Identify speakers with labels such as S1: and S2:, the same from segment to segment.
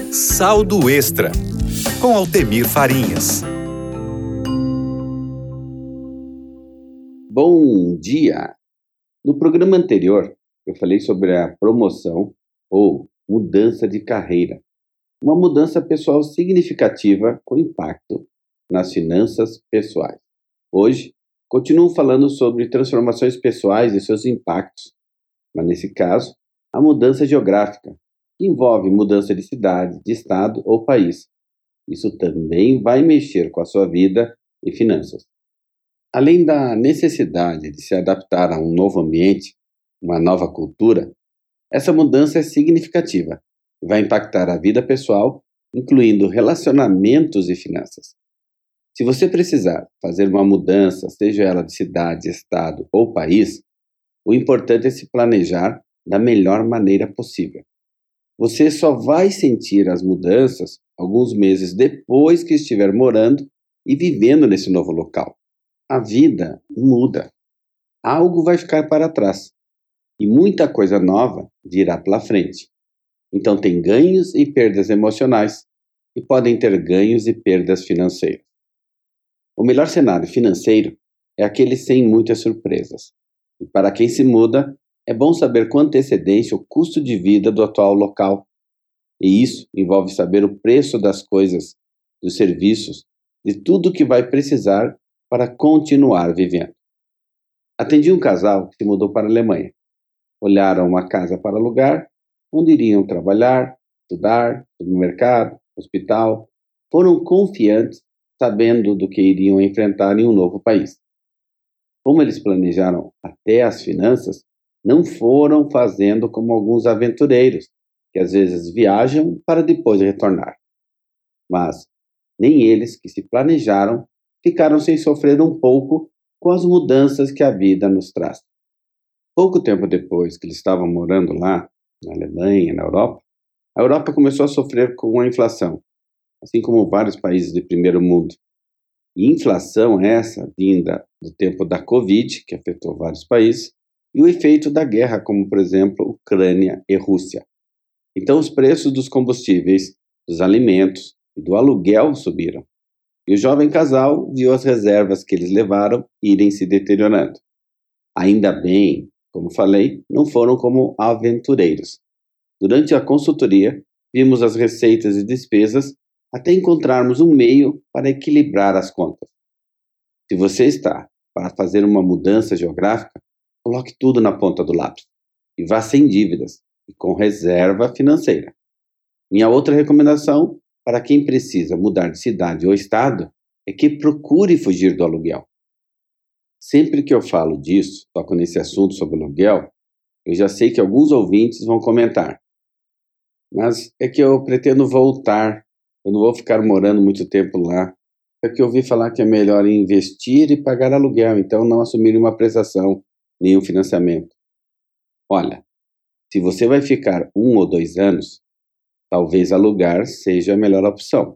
S1: Saldo Extra, com Altemir Farinhas.
S2: Bom dia! No programa anterior, eu falei sobre a promoção ou mudança de carreira. Uma mudança pessoal significativa com impacto nas finanças pessoais. Hoje, continuo falando sobre transformações pessoais e seus impactos, mas nesse caso, a mudança geográfica, que envolve mudança de cidade, de estado ou país. Isso também vai mexer com a sua vida e finanças. Além da necessidade de se adaptar a um novo ambiente, uma nova cultura, essa mudança é significativa e vai impactar a vida pessoal, incluindo relacionamentos e finanças. Se você precisar fazer uma mudança, seja ela de cidade, estado ou país, o importante é se planejar da melhor maneira possível. Você só vai sentir as mudanças alguns meses depois que estiver morando e vivendo nesse novo local. A vida muda. Algo vai ficar para trás e muita coisa nova virá pela frente. Então tem ganhos e perdas emocionais e podem ter ganhos e perdas financeiras. O melhor cenário financeiro é aquele sem muitas surpresas. E para quem se muda, é bom saber com antecedência o custo de vida do atual local. E isso envolve saber o preço das coisas, dos serviços, de tudo que vai precisar para continuar vivendo. Atendi um casal que se mudou para a Alemanha. Olharam uma casa para alugar, onde iriam trabalhar, estudar, supermercado, hospital. Foram confiantes, sabendo do que iriam enfrentar em um novo país. Como eles planejaram até as finanças, não foram fazendo como alguns aventureiros, que às vezes viajam para depois retornar. Mas nem eles que se planejaram ficaram sem sofrer um pouco com as mudanças que a vida nos traz. Pouco tempo depois que eles estavam morando lá, na Alemanha, na Europa, a Europa começou a sofrer com a inflação, assim como vários países de primeiro mundo. E inflação essa vinda do tempo da Covid, que afetou vários países, e o efeito da guerra, como por exemplo Ucrânia e Rússia. Então os preços dos combustíveis, dos alimentos e do aluguel subiram. E o jovem casal viu as reservas que eles levaram irem se deteriorando. Ainda bem, como falei, não foram como aventureiros. Durante a consultoria, vimos as receitas e despesas até encontrarmos um meio para equilibrar as contas. Se você está para fazer uma mudança geográfica, coloque tudo na ponta do lápis e vá sem dívidas e com reserva financeira. Minha outra recomendação para quem precisa mudar de cidade ou estado é que procure fugir do aluguel. Sempre que eu falo disso, toco nesse assunto sobre aluguel, eu já sei que alguns ouvintes vão comentar. Mas é que eu pretendo voltar, eu não vou ficar morando muito tempo lá. É que eu ouvi falar que é melhor investir e pagar aluguel, então não assumir uma prestação, nenhum financiamento. Olha, se você vai ficar 1 ou 2 anos, talvez alugar seja a melhor opção.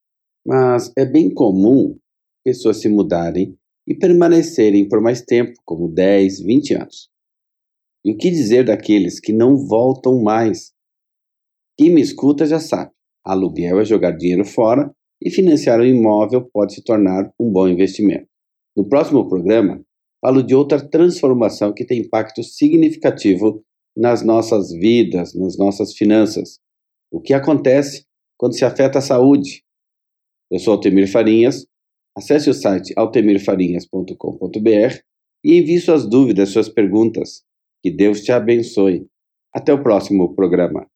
S2: Mas é bem comum pessoas se mudarem e permanecerem por mais tempo, como 10, 20 anos. E o que dizer daqueles que não voltam mais? Quem me escuta já sabe, aluguel é jogar dinheiro fora e financiar um imóvel pode se tornar um bom investimento. No próximo programa, falo de outra transformação que tem impacto significativo nas nossas vidas, nas nossas finanças. O que acontece quando se afeta a saúde? Eu sou Altemir Farinhas. Acesse o site altemirfarinhas.com.br e envie suas dúvidas, suas perguntas. Que Deus te abençoe. Até o próximo programa.